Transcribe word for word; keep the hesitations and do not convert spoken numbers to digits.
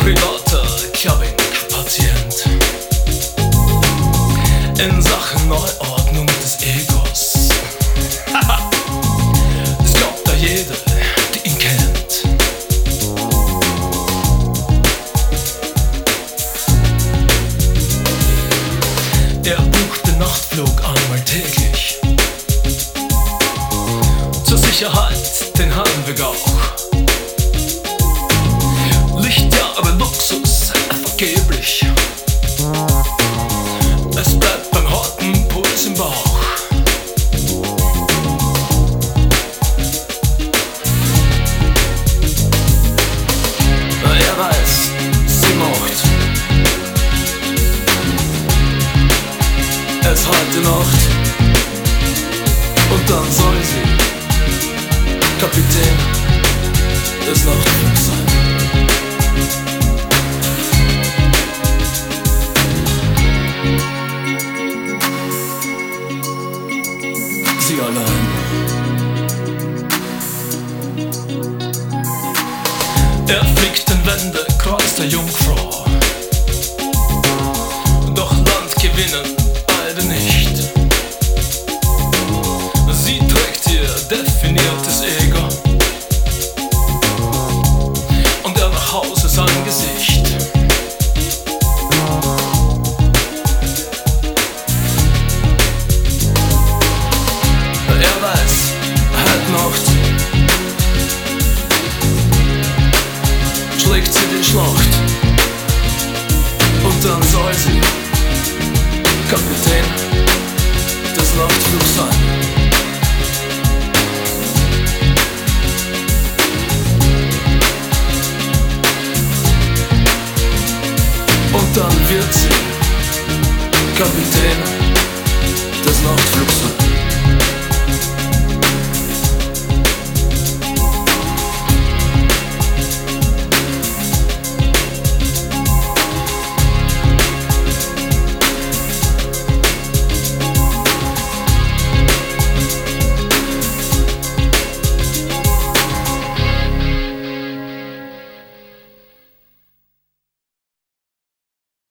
privater Clubbing-Patient in Sachen Neuordnung des Egos. Es glaubt da jeder, die ihn kennt. Er bucht den Nachtflug einmal täglich. Zur Sicherheit den Heimweg auch. Lichtjahre Luxus, vergeblich. Es bleibt beim harten Puls im Bauch. Er weiß, sie macht es heute Nacht. Und dann soll sie Kapitän des Nachtflugs sein. Sie allein. Er fliegt den Wendekreuz der Jungfrau. Doch Land gewinnen beide nicht. Sie trägt ihr definiertes Ego und er nach Hause sein Gesicht. Er weiß, heute Nacht schlägt sie die Schlacht. Und dann soll sie Kapitän des Nachtflugs sein. Und dann wird sie Kapitän des Nachtflugs sein.